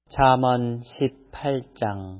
잠언 18장.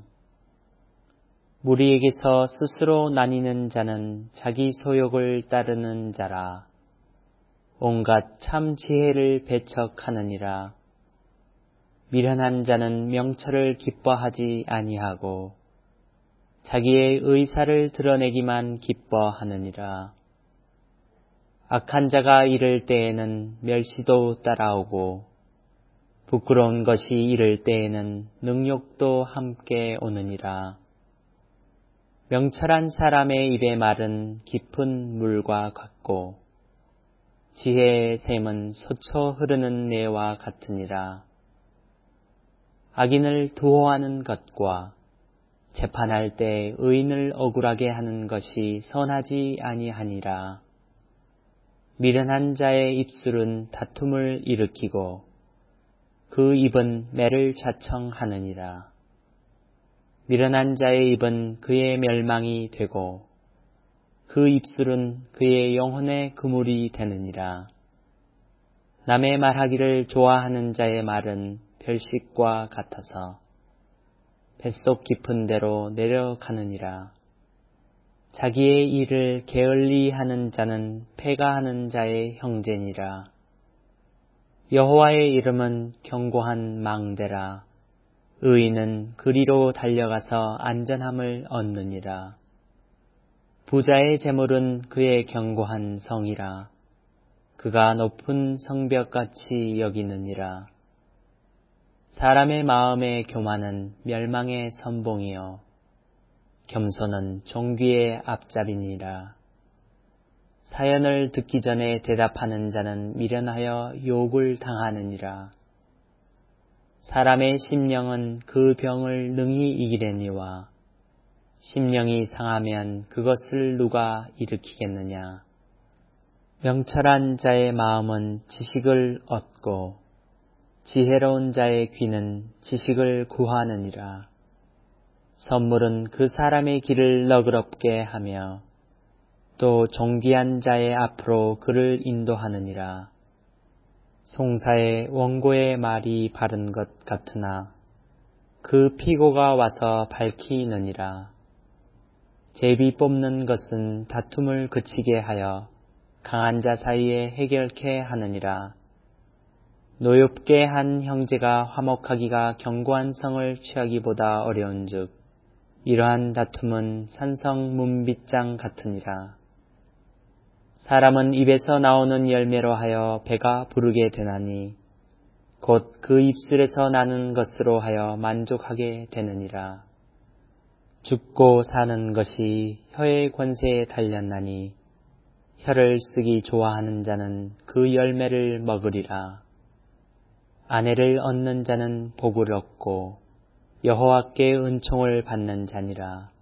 무리에게서 스스로 나뉘는 자는 자기 소욕을 따르는 자라. 온갖 참 지혜를 배척하느니라. 미련한 자는 명철을 기뻐하지 아니하고 자기의 의사를 드러내기만 기뻐하느니라. 악한 자가 이를 때에는 멸시도 따라오고 부끄러운 것이 이를 때에는 능욕도 함께 오느니라. 명철한 사람의 입의 말은 깊은 물과 같고 지혜의 샘은 솟아 흐르는 내와 같으니라. 악인을 두호하는 것과 재판할 때 의인을 억울하게 하는 것이 선하지 아니하니라. 미련한 자의 입술은 다툼을 일으키고 그 입은 매를 자청하느니라. 미련한 자의 입은 그의 멸망이 되고 그 입술은 그의 영혼의 그물이 되느니라. 남의 말하기를 좋아하는 자의 말은 별식과 같아서 뱃속 깊은 데로 내려가느니라. 자기의 일을 게을리하는 자는 패가하는 자의 형제니라. 여호와의 이름은 견고한 망대라. 의인은 그리로 달려가서 안전함을 얻느니라. 부자의 재물은 그의 견고한 성이라. 그가 높은 성벽같이 여기느니라. 사람의 마음의 교만은 멸망의 선봉이요 겸손은 종귀의 앞자리니라. 사연을 듣기 전에 대답하는 자는 미련하여 욕을 당하느니라. 사람의 심령은 그 병을 능히 이기려니와 심령이 상하면 그것을 누가 일으키겠느냐. 명철한 자의 마음은 지식을 얻고 지혜로운 자의 귀는 지식을 구하느니라. 선물은 그 사람의 길을 너그럽게 하며 또 존귀한 자의 앞으로 그를 인도하느니라. 송사의 원고의 말이 바른 것 같으나 그 피고가 와서 밝히느니라. 제비 뽑는 것은 다툼을 그치게 하여 강한 자 사이에 해결케 하느니라. 노엽게 한 형제가 화목하기가 견고한 성을 취하기보다 어려운즉 이러한 다툼은 산성 문빗장 같으니라. 사람은 입에서 나오는 열매로 하여 배가 부르게 되나니 곧 그 입술에서 나는 것으로 하여 만족하게 되느니라. 죽고 사는 것이 혀의 권세에 달렸나니 혀를 쓰기 좋아하는 자는 그 열매를 먹으리라. 아내를 얻는 자는 복을 얻고 여호와께 은총을 받는 자니라.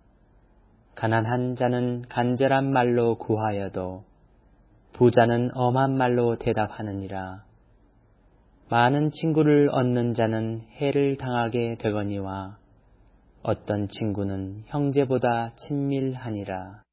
가난한 자는 간절한 말로 구하여도 부자는 엄한 말로 대답하느니라. 많은 친구를 얻는 자는 해를 당하게 되거니와 어떤 친구는 형제보다 친밀하니라.